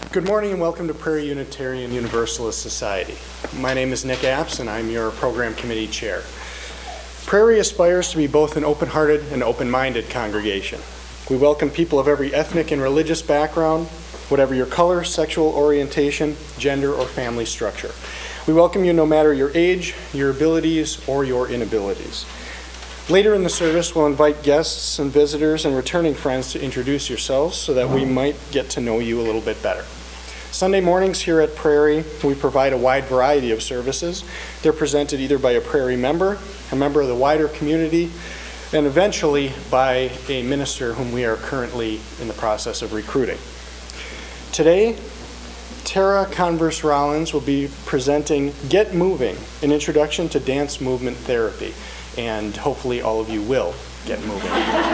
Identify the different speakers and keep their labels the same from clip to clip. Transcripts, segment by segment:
Speaker 1: Good morning and welcome to Prairie Unitarian Universalist Society. My name is Nick Apps and I'm your program committee chair. Prairie aspires to be both an open-hearted and open-minded congregation. We welcome people of every ethnic and religious background, whatever your color, sexual orientation, gender, or family structure. We welcome you no matter your age, your abilities, or your inabilities. Later in the service, we'll invite guests and visitors and returning friends to introduce yourselves so that we might get to know you a little bit better. Sunday mornings here at Prairie, we provide a wide variety of services. They're presented either by a Prairie member, a member of the wider community, and eventually by a minister whom we are currently in the process of recruiting. Today, Tara Converse Rollins will be presenting Get Moving, an introduction to dance movement therapy, and hopefully all of you will get moving.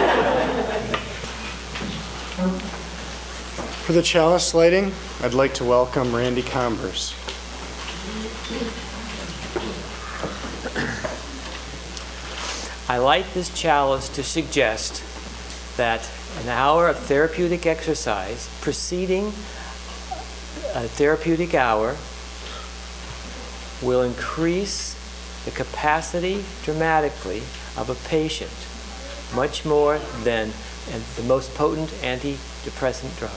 Speaker 1: For the chalice lighting, I'd like to welcome Randy Converse.
Speaker 2: I light this chalice to suggest that an hour of therapeutic exercise preceding a therapeutic hour will increase the capacity dramatically of a patient, much more than the most potent antidepressant drug.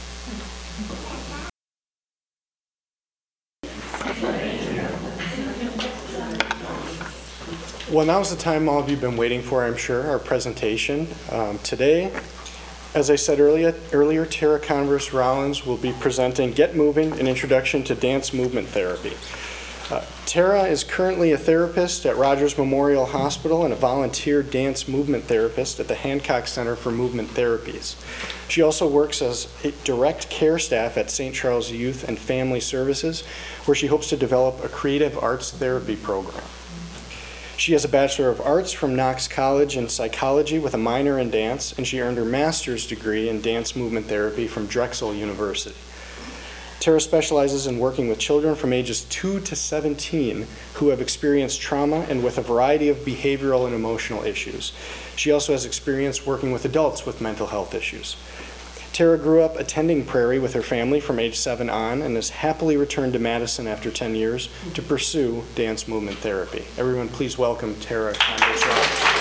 Speaker 1: Well, now's the time all of you have been waiting for, I'm sure, our presentation. Today, as I said earlier, Tara Converse Rollins will be presenting Get Moving, an introduction to dance movement therapy. Tara is currently a therapist at Rogers Memorial Hospital and a volunteer dance movement therapist at the Hancock Center for Movement Therapies. She also works as a direct care staff at St. Charles Youth and Family Services, where she hopes to develop a creative arts therapy program. She has a Bachelor of Arts from Knox College in psychology with a minor in dance, and she earned her master's degree in dance movement therapy from Drexel University. Tara specializes in working with children from ages 2 to 17 who have experienced trauma and with a variety of behavioral and emotional issues. She also has experience working with adults with mental health issues. Tara grew up attending Prairie with her family from age 7 on and has happily returned to Madison after 10 years to pursue dance movement therapy. Everyone, please welcome Tara Converse Rollins.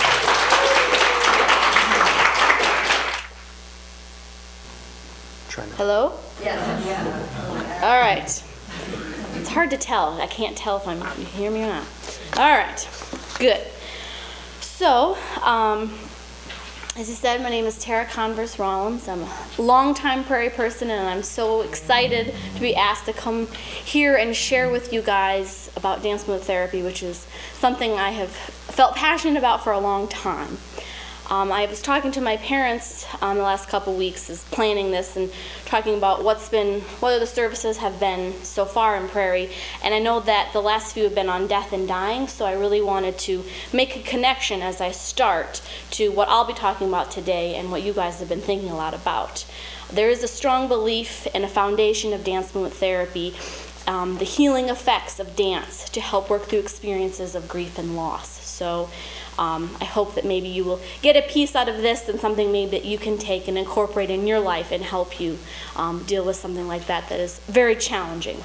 Speaker 3: Hello? Yes. All right. It's hard to tell. I can't tell if you hear me or not. All right. Good. So, as I said, my name is Tara Converse Rollins. I'm a longtime Prairie person, and I'm so excited to be asked to come here and share with you guys about dance movement therapy, which is something I have felt passionate about for a long time. I was talking to my parents the last couple weeks as planning this and talking about what the services have been so far in Prairie, and I know that the last few have been on death and dying, so I really wanted to make a connection as I start to what I'll be talking about today and what you guys have been thinking a lot about. There is a strong belief in a foundation of dance movement therapy, the healing effects of dance to help work through experiences of grief and loss. So I hope that maybe you will get a piece out of this and something maybe that you can take and incorporate in your life and help you deal with something like that is very challenging.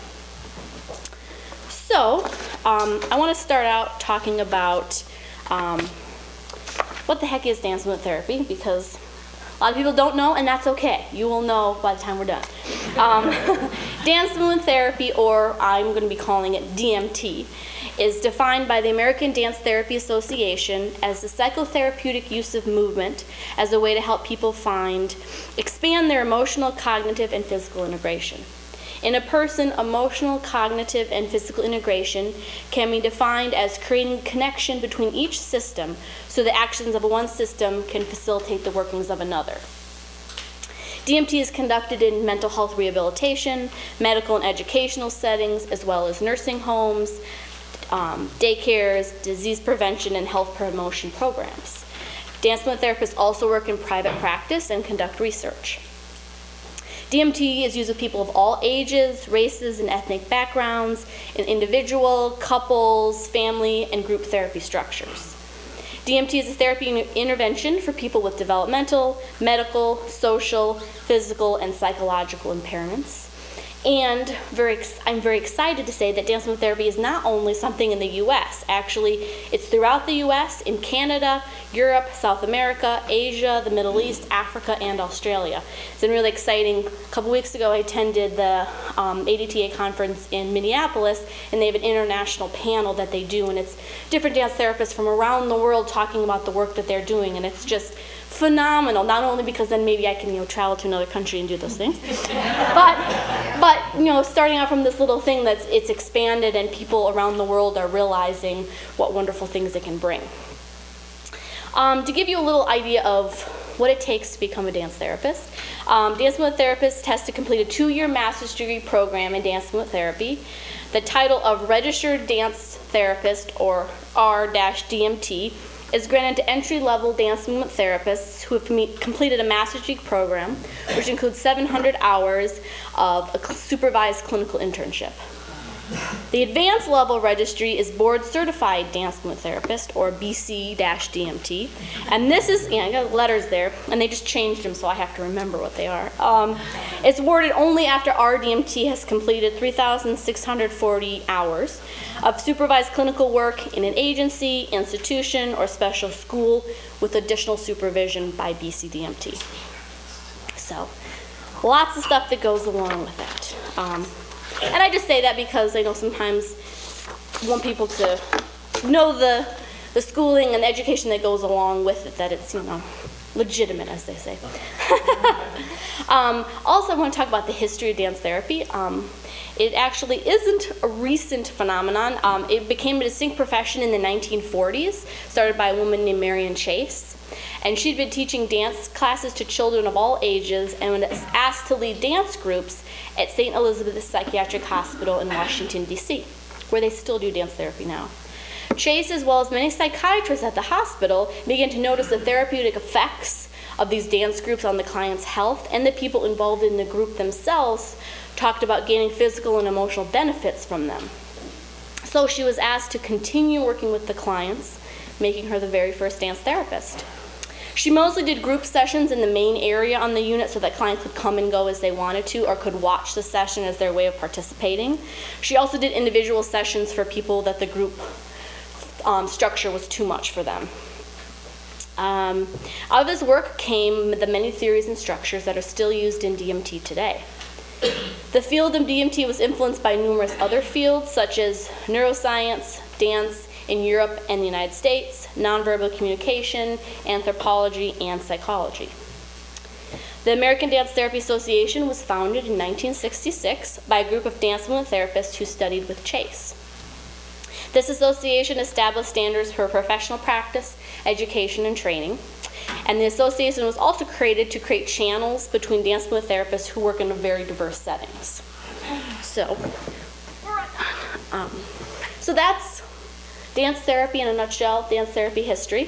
Speaker 3: So I want to start out talking about what the heck is dance movement therapy, because a lot of people don't know, and that's okay. You will know by the time we're done. Dance movement therapy, or I'm going to be calling it DMT, is defined by the American Dance Therapy Association as the psychotherapeutic use of movement as a way to help people expand their emotional, cognitive, and physical integration. In a person, emotional, cognitive, and physical integration can be defined as creating connection between each system so the actions of one system can facilitate the workings of another. DMT is conducted in mental health rehabilitation, medical and educational settings, as well as nursing homes, daycares, disease prevention, and health promotion programs. Dance movement therapists also work in private practice and conduct research. DMT is used with people of all ages, races, and ethnic backgrounds in individual, couples, family, and group therapy structures. DMT is a therapy intervention for people with developmental, medical, social, physical, and psychological impairments. And I'm very excited to say that dance movement therapy is not only something in the U.S. Actually, it's throughout the U.S., in Canada, Europe, South America, Asia, the Middle East, Africa, and Australia. It's been really exciting. A couple weeks ago, I attended the ADTA conference in Minneapolis, and they have an international panel that they do, and it's different dance therapists from around the world talking about the work that they're doing, and it's just phenomenal. Not only because then maybe I can travel to another country and do those things, but starting out from this little thing it's expanded and people around the world are realizing what wonderful things it can bring. To give you a little idea of what it takes to become a dance therapist, dance movement therapist has to complete a 2-year master's degree program in dance movement therapy. The title of Registered Dance Therapist, or R-DMT, is granted to entry-level dance movement therapists who have completed a master's degree program, which includes 700 hours of a supervised clinical internship. The advanced level registry is board certified dance movement therapist, or BC-DMT, and this is, I got letters there, and they just changed them so I have to remember what they are. It's awarded only after RDMT has completed 3,640 hours of supervised clinical work in an agency, institution, or special school with additional supervision by BC-DMT. So, lots of stuff that goes along with that. And I just say that because I know sometimes I want people to know the schooling and the education that goes along with it, that it's, legitimate, as they say. Also, I want to talk about the history of dance therapy. It actually isn't a recent phenomenon. It became a distinct profession in the 1940s, started by a woman named Marion Chase. And she'd been teaching dance classes to children of all ages and was asked to lead dance groups at St. Elizabeth's Psychiatric Hospital in Washington, D.C., where they still do dance therapy now. Chase, as well as many psychiatrists at the hospital, began to notice the therapeutic effects of these dance groups on the client's health, and the people involved in the group themselves talked about gaining physical and emotional benefits from them. So she was asked to continue working with the clients, making her the very first dance therapist. She mostly did group sessions in the main area on the unit so that clients could come and go as they wanted to, or could watch the session as their way of participating. She also did individual sessions for people that the group structure was too much for them. Out of this work came the many theories and structures that are still used in DMT today. The field of DMT was influenced by numerous other fields, such as neuroscience, dance in Europe and the United States, nonverbal communication, anthropology, and psychology. The American Dance Therapy Association was founded in 1966 by a group of dance movement therapists who studied with Chase. This association established standards for professional practice, education, and training. And the association was also created to create channels between dance movement therapists who work in very diverse settings. So that's dance therapy in a nutshell, dance therapy history.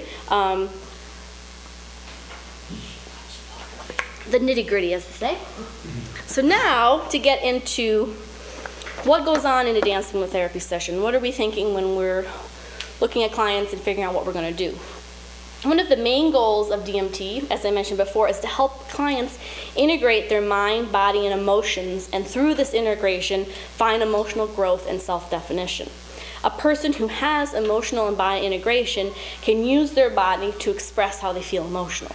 Speaker 3: The nitty-gritty, as they say. So now, to get into what goes on in a dance movement therapy session. What are we thinking when we're looking at clients and figuring out what we're going to do? One of the main goals of DMT, as I mentioned before, is to help clients integrate their mind, body, and emotions, and through this integration, find emotional growth and self-definition. A person who has emotional and body integration can use their body to express how they feel emotionally.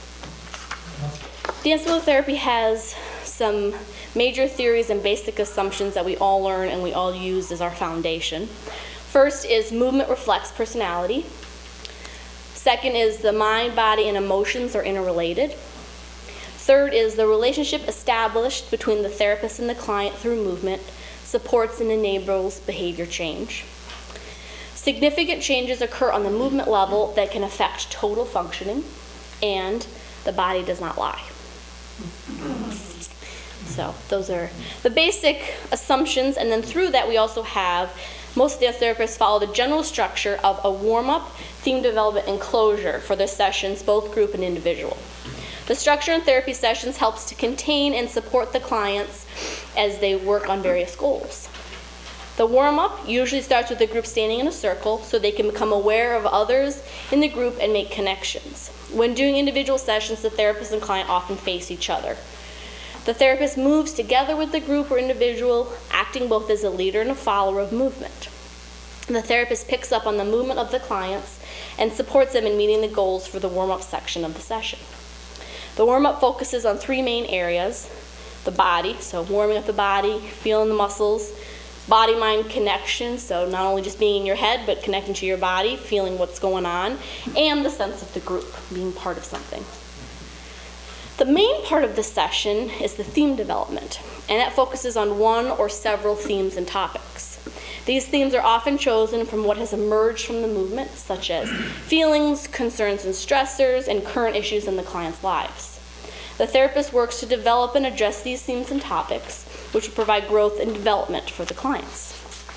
Speaker 3: Dance movement therapy has some major theories and basic assumptions that we all learn and we all use as our foundation. First is movement reflects personality. Second is the mind, body, and emotions are interrelated. Third is the relationship established between the therapist and the client through movement supports and enables behavior change. Significant changes occur on the movement level that can affect total functioning, and the body does not lie. So those are the basic assumptions, and then through that we also have most dance therapists follow the general structure of a warm-up, theme development, and closure for their sessions, both group and individual. The structure in therapy sessions helps to contain and support the clients as they work on various goals. The warm-up usually starts with the group standing in a circle so they can become aware of others in the group and make connections. When doing individual sessions, the therapist and client often face each other. The therapist moves together with the group or individual, acting both as a leader and a follower of movement. The therapist picks up on the movement of the clients and supports them in meeting the goals for the warm-up section of the session. The warm-up focuses on 3 main areas: the body, so warming up the body, feeling the muscles; body-mind connection, so not only just being in your head, but connecting to your body, feeling what's going on; and the sense of the group, being part of something. The main part of the session is the theme development, and that focuses on one or several themes and topics. These themes are often chosen from what has emerged from the movement, such as feelings, concerns, and stressors, and current issues in the client's lives. The therapist works to develop and address these themes and topics, which will provide growth and development for the clients.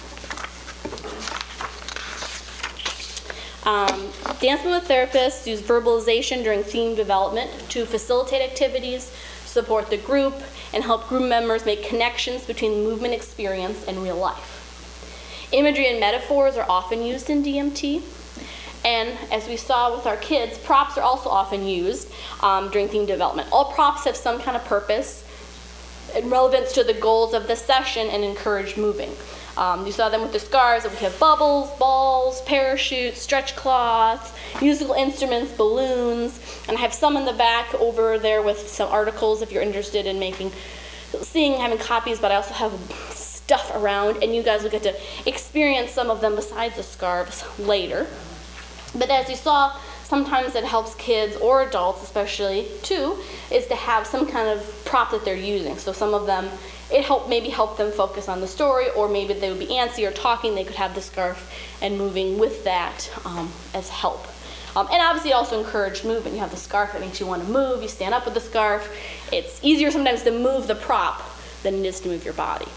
Speaker 3: Dance movement therapists use verbalization during theme development to facilitate activities, support the group, and help group members make connections between movement experience and real life. Imagery and metaphors are often used in DMT, and as we saw with our kids, props are also often used during theme development. All props have some kind of purpose and relevance to the goals of the session and encourage moving. You saw them with the scarves, that we have bubbles, balls, parachutes, stretch cloths, musical instruments, balloons, and I have some in the back over there with some articles if you're interested in having copies, but I also have stuff around, and you guys will get to experience some of them besides the scarves later. But as you saw, sometimes it helps kids or adults especially too, is to have some kind of prop that they're using. So some of them, maybe help them focus on the story, or maybe they would be antsy or talking, they could have the scarf and moving with that as help. And obviously it also encouraged movement. You have the scarf that makes you want to move, you stand up with the scarf. It's easier sometimes to move the prop than it is to move your body.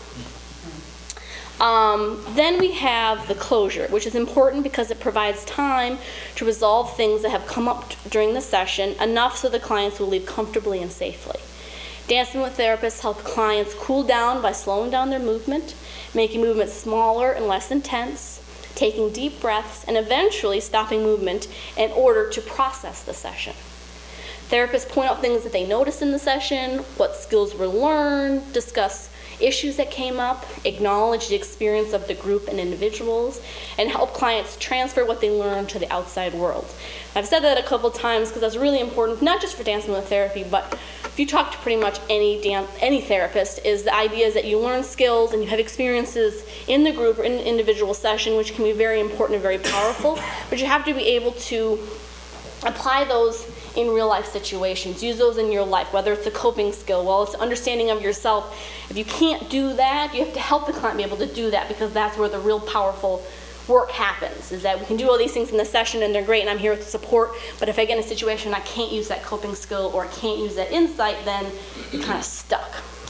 Speaker 3: Then we have the closure, which is important because it provides time to resolve things that have come up during the session, enough so the clients will leave comfortably and safely. Dance movement therapists help clients cool down by slowing down their movement, making movement smaller and less intense, taking deep breaths, and eventually stopping movement in order to process the session. Therapists point out things that they noticed in the session, what skills were learned, discuss issues that came up, acknowledge the experience of the group and individuals, and help clients transfer what they learned to the outside world. I've said that a couple times because that's really important, not just for dance movement therapy, but if you talk to pretty much any therapist, is the idea is that you learn skills and you have experiences in the group or in an individual session, which can be very important and very powerful, but you have to be able to apply those in real life situations. Use those in your life, whether it's a coping skill, well, it's understanding of yourself. If you can't do that, you have to help the client be able to do that, because that's where the real powerful work happens, is that we can do all these things in the session and they're great and I'm here with support, but if I get in a situation I can't use that coping skill or I can't use that insight, then you're kind of stuck.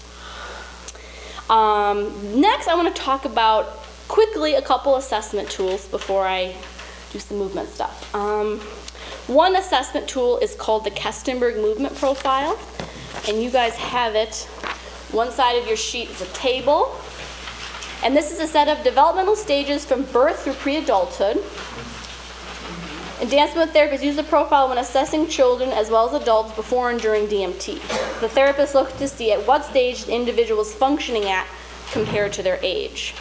Speaker 3: Next, I want to talk about quickly a couple assessment tools before I do some movement stuff. One assessment tool is called the Kestenberg Movement Profile, and you guys have it. One side of your sheet is a table, and this is a set of developmental stages from birth through pre-adulthood. And dance movement therapists use the profile when assessing children as well as adults before and during DMT. The therapist looks to see at what stage the individual is functioning at compared to their age.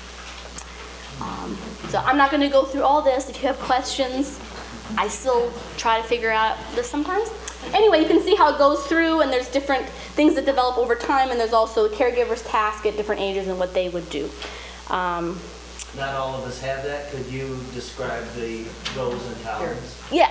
Speaker 3: So I'm not going to go through all this. If you have questions, I still try to figure out this sometimes. Anyway, you can see how it goes through, and there's different things that develop over time, and there's also caregivers' tasks at different ages and what they would do.
Speaker 4: Not all of us have that. Could you describe the rows and columns?
Speaker 3: Yeah.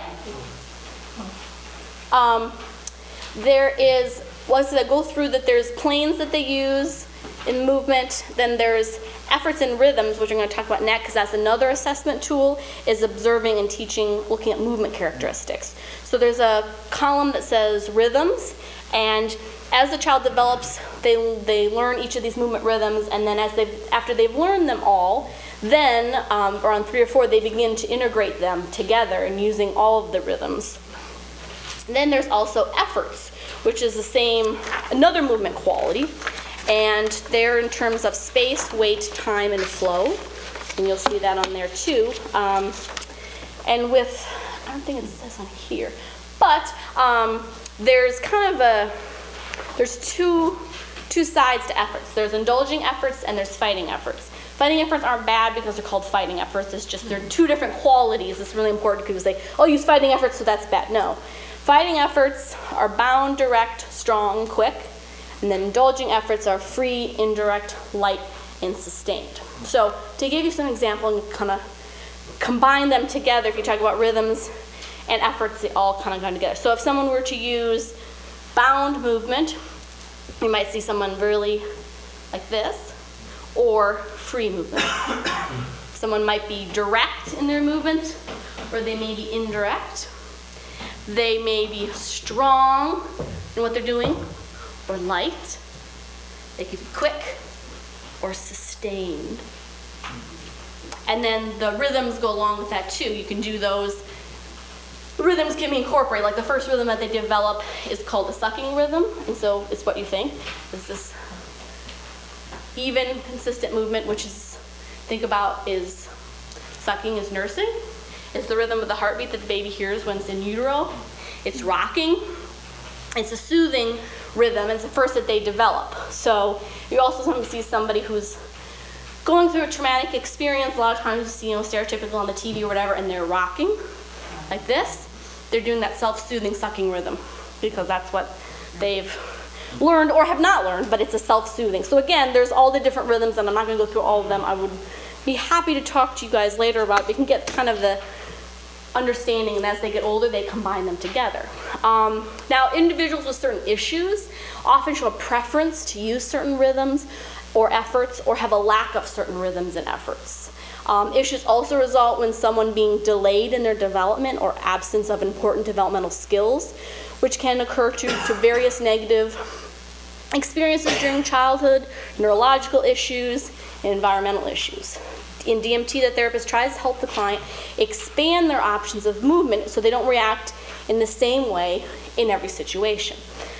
Speaker 3: There is, once I go through that, there's planes that they use in movement, then there's efforts and rhythms, which I'm going to talk about next, because that's another assessment tool, is observing and teaching, looking at movement characteristics. So there's a column that says rhythms, and as the child develops, they learn each of these movement rhythms, and then after they've learned them all, then around 3 or 4, they begin to integrate them together and using all of the rhythms. And then there's also efforts, which is the same, another movement quality. And they're in terms of space, weight, time, and flow. And you'll see that on there too. And with, I don't think it says on here, but there's kind of there's two sides to efforts. There's indulging efforts and there's fighting efforts. Fighting efforts aren't bad because they're called fighting efforts. It's just they're two different qualities. It's really important because they say, oh, use fighting efforts, so that's bad. No. Fighting efforts are bound, direct, strong, quick. And then indulging efforts are free, indirect, light, and sustained. So to give you some example and kind of combine them together, if you talk about rhythms and efforts, they all kind of come together. So if someone were to use bound movement, you might see someone really like this, or free movement. Someone might be direct in their movement, or they may be indirect. They may be strong in what they're doing, or light. They could be quick, or sustained. And then the rhythms go along with that too. You can do those. Rhythms can be incorporated. Like the first rhythm that they develop is called a sucking rhythm, and so it's what you think. It's this even, consistent movement, which is, think about, is sucking is nursing. It's the rhythm of the heartbeat that the baby hears when it's in utero. It's rocking. It's a soothing rhythm. It's the first that they develop. So you also sometimes see somebody who's going through a traumatic experience. A lot of times you see, stereotypical on the TV or whatever, and they're rocking like this. They're doing that self-soothing sucking rhythm because that's what they've learned or have not learned, but it's a self-soothing. So again, there's all the different rhythms, and I'm not going to go through all of them. I would be happy to talk to you guys later about it. We can get kind of the understanding, and as they get older, they combine them together. Now, individuals with certain issues often show a preference to use certain rhythms or efforts, or have a lack of certain rhythms and efforts. Issues also result when someone being delayed in their development or absence of important developmental skills, which can occur to various negative experiences during childhood, neurological issues, and environmental issues. In DMT, the therapist tries to help the client expand their options of movement so they don't react in the same way in every situation.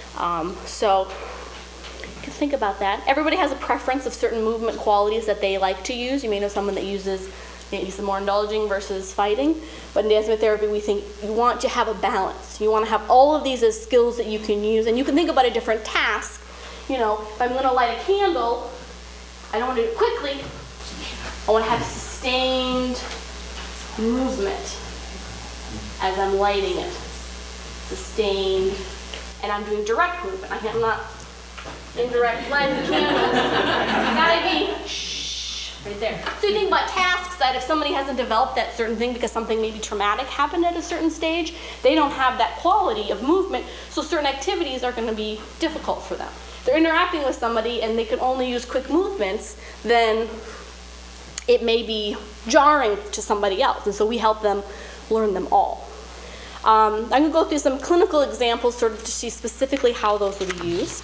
Speaker 3: So you can think about that. Everybody has a preference of certain movement qualities that they like to use. You may know someone that uses maybe some more indulging versus fighting. But in dance movement therapy, we think you want to have a balance. You want to have all of these as skills that you can use. And you can think about a different task. If I'm going to light a candle, I don't want to do it quickly. I want to have sustained movement as I'm lighting it. Sustained. And I'm doing direct movement. I'm not indirect lighting candles. Gotta be shh, right there. So you think about tasks that if somebody hasn't developed that certain thing because something maybe traumatic happened at a certain stage, they don't have that quality of movement, so certain activities are going to be difficult for them. If they're interacting with somebody and they can only use quick movements, then it may be jarring to somebody else, and so we help them learn them all. I'm going to go through some clinical examples sort of to see specifically how those will be used.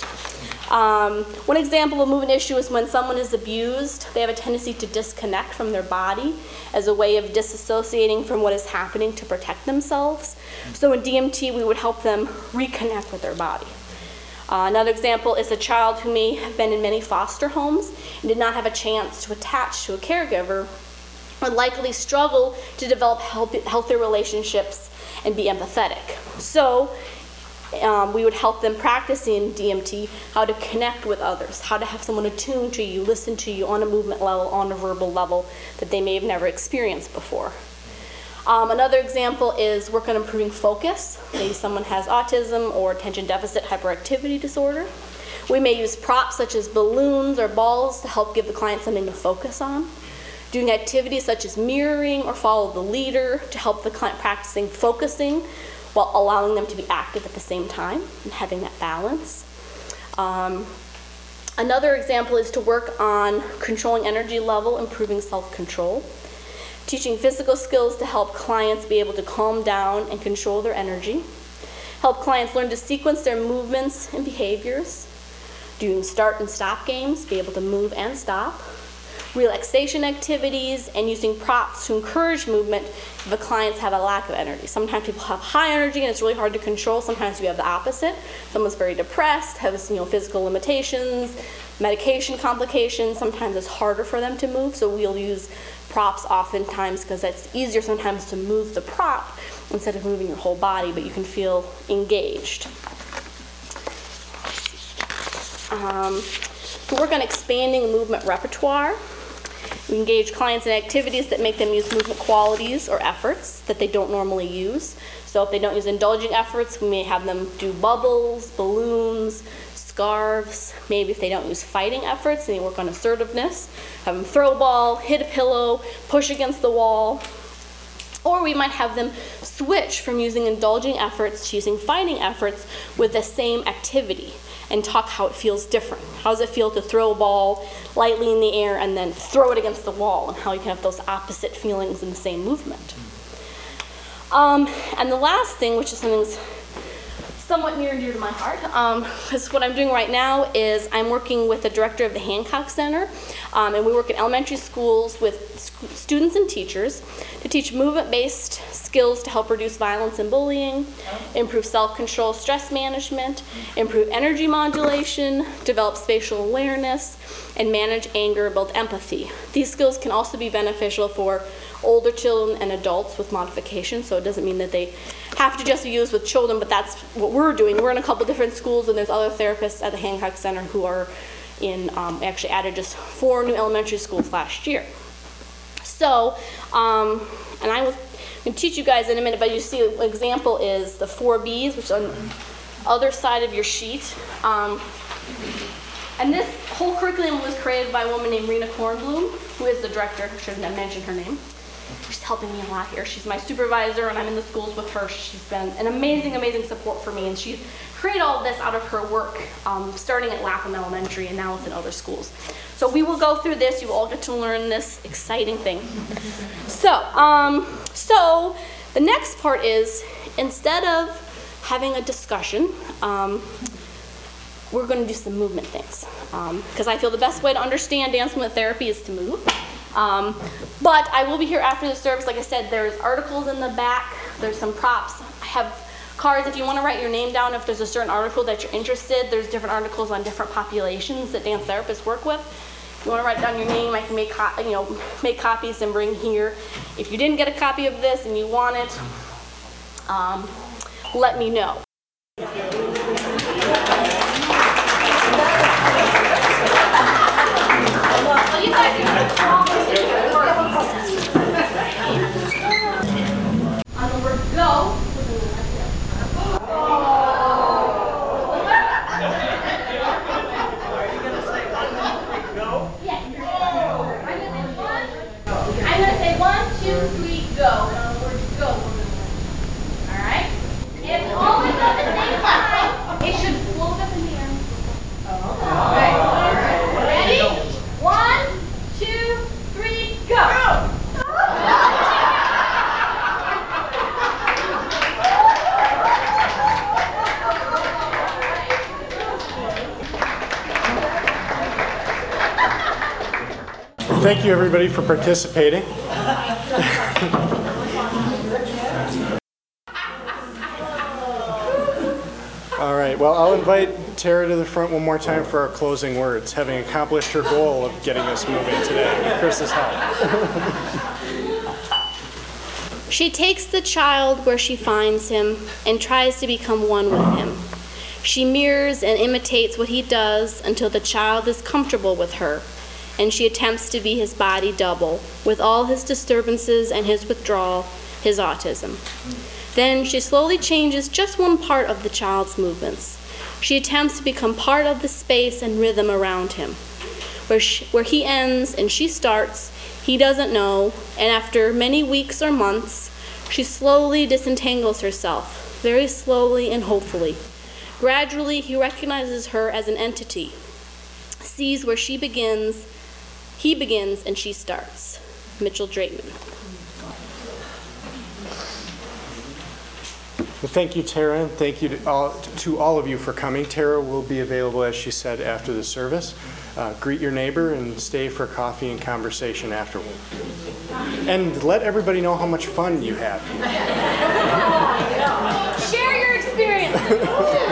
Speaker 3: One example of a movement issue is when someone is abused, they have a tendency to disconnect from their body as a way of disassociating from what is happening to protect themselves. So in DMT, we would help them reconnect with their body. Another example is a child who may have been in many foster homes and did not have a chance to attach to a caregiver, would likely struggle to develop healthy relationships and be empathetic. So we would help them practice in DMT how to connect with others, how to have someone attune to you, listen to you on a movement level, on a verbal level that they may have never experienced before. Another example is work on improving focus. Maybe someone has autism or attention deficit hyperactivity disorder. We may use props such as balloons or balls to help give the client something to focus on. Doing activities such as mirroring or follow the leader to help the client practicing focusing while allowing them to be active at the same time and having that balance. Another example is to work on controlling energy level, improving self-control. Teaching physical skills to help clients be able to calm down and control their energy. Help clients learn to sequence their movements and behaviors. Doing start and stop games, be able to move and stop. Relaxation activities, and using props to encourage movement if the clients have a lack of energy. Sometimes people have high energy and it's really hard to control. Sometimes you have the opposite. Someone's very depressed, has physical limitations, medication complications. Sometimes it's harder for them to move, so we'll use props oftentimes because it's easier sometimes to move the prop instead of moving your whole body, but you can feel engaged. To work on expanding the movement repertoire. We engage clients in activities that make them use movement qualities or efforts that they don't normally use. So if they don't use indulging efforts, we may have them do bubbles, balloons, scarves. Maybe if they don't use fighting efforts, they work on assertiveness, have them throw a ball, hit a pillow, push against the wall. Or we might have them switch from using indulging efforts to using fighting efforts with the same activity and talk how it feels different. How does it feel to throw a ball lightly in the air and then throw it against the wall, and how you can have those opposite feelings in the same movement. And the last thing, which is something that's somewhat near and dear to my heart, is what I'm doing right now is I'm working with the director of the Hancock Center, and we work in elementary schools with students and teachers to teach movement-based skills to help reduce violence and bullying, improve self-control, stress management, improve energy modulation, develop spatial awareness, and manage anger, build empathy. These skills can also be beneficial for older children and adults with modifications, so it doesn't mean that they have to just be used with children, but that's what we're doing. We're in a couple different schools, and there's other therapists at the Hancock Center who are in, actually added just 4 new elementary schools last year. So, and I will teach you guys in a minute, but you see an example is the 4 Bs, which is on the other side of your sheet. And this whole curriculum was created by a woman named Rena Kornblum, who is the director. I shouldn't have mentioned her name. She's helping me a lot here. She's my supervisor, and I'm in the schools with her. She's been an amazing, amazing support for me, and she's created all of this out of her work, starting at Lapham Elementary, and now it's in other schools. So we will go through this. You will all get to learn this exciting thing. So the next part is, instead of having a discussion, we're going to do some movement things, because I feel the best way to understand dance movement therapy is to move. But I will be here after the service. Like I said, there's articles in the back. There's some props. I have cards if you want to write your name down if there's a certain article that you're interested. There's different articles on different populations that dance therapists work with. If you want to write down your name, I can make copies and bring here. If you didn't get a copy of this and you want it, let me know. On the word go,
Speaker 4: Are you gonna say go?
Speaker 3: yeah. I'm going to say 1, 2, 3, go. And on the word go, we're going to win. All right? If we all went at the same time, it should float up in the air. All right. Ready? 1, 2, 3, go.
Speaker 1: Thank you, everybody, for participating. All right, well, I'll invite Tara to the front one more time for our closing words, having accomplished her goal of getting us moving today with Chris's help.
Speaker 3: She takes the child where she finds him and tries to become one with him. She mirrors and imitates what he does until the child is comfortable with her, and she attempts to be his body double, with all his disturbances and his withdrawal, his autism. Then she slowly changes just one part of the child's movements. She attempts to become part of the space and rhythm around him. Where he ends and she starts, he doesn't know, and after many weeks or months, she slowly disentangles herself, very slowly and hopefully. Gradually, he recognizes her as an entity, sees where he begins and she starts. Mitchell Draitman.
Speaker 1: Well, thank you, Tara, and thank you to all of you for coming. Tara will be available, as she said, after the service. Greet your neighbor and stay for coffee and conversation afterward. And let everybody know how much fun you had.
Speaker 3: Share your experience.